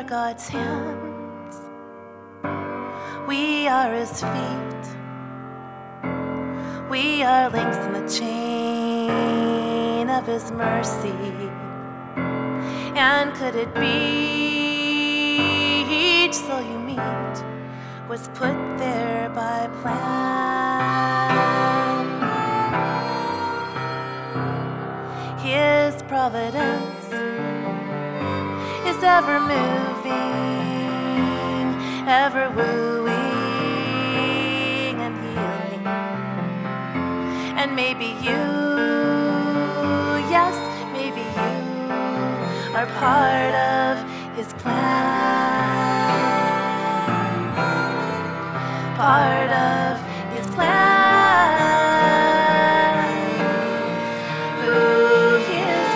God's hands, we are His feet, we are links in the chain of His mercy. And could it be each soul you meet was put there by plan? His providence is ever moving, ever wooing and healing. And maybe you, yes, maybe you are part of His plan, part of His plan. Ooh, His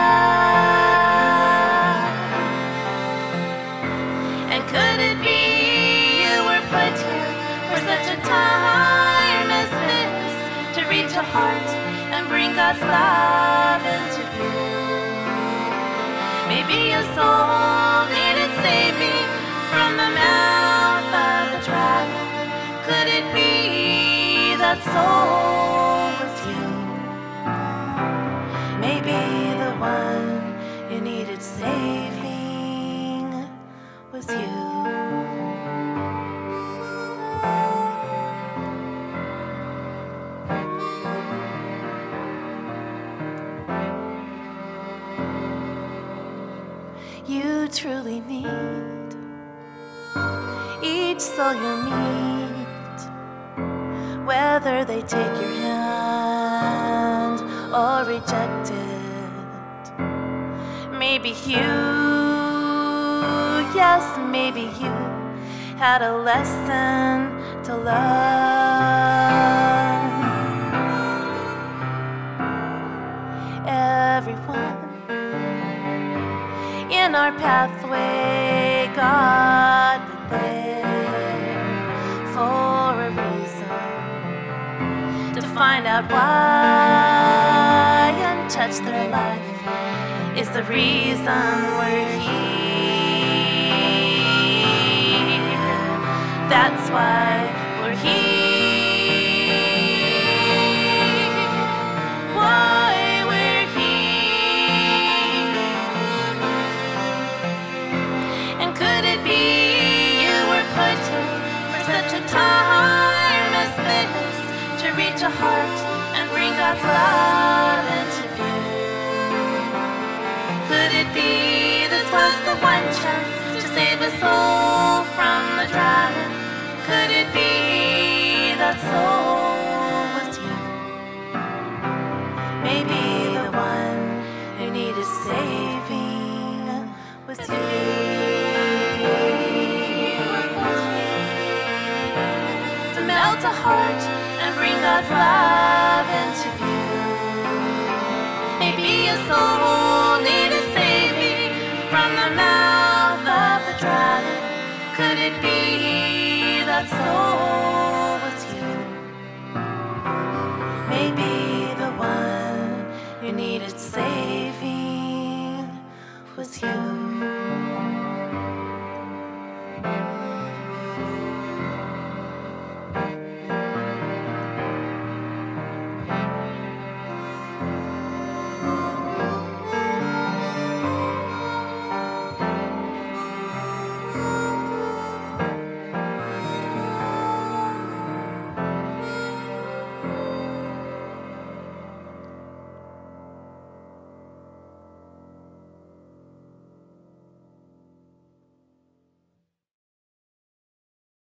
plan. And could it be you were put here for such a time as this, to reach a heart and bring God's love into view? Maybe a soul needed saving from the mouth of the dragon. Could it be that soul was you? Maybe the one you needed saving was you. You truly need each soul you meet, whether they take your hand or reject it. Maybe you, yes, maybe you had a lesson to learn. Everyone in our pathway, God was there for a reason, to find out why and touch their life is the reason we're here. That's why we're here. Such a time as this, to reach a heart and bring God's love into view. Could it be this was the one chance to save a soul from the dragon? Could it be that soul was you? Maybe the one who needed saving was you. Melt a heart and bring God's love into view. Maybe a soul needed saving from the mouth of the dragon. Could it be that soul was you? Maybe the one who needed saving was you.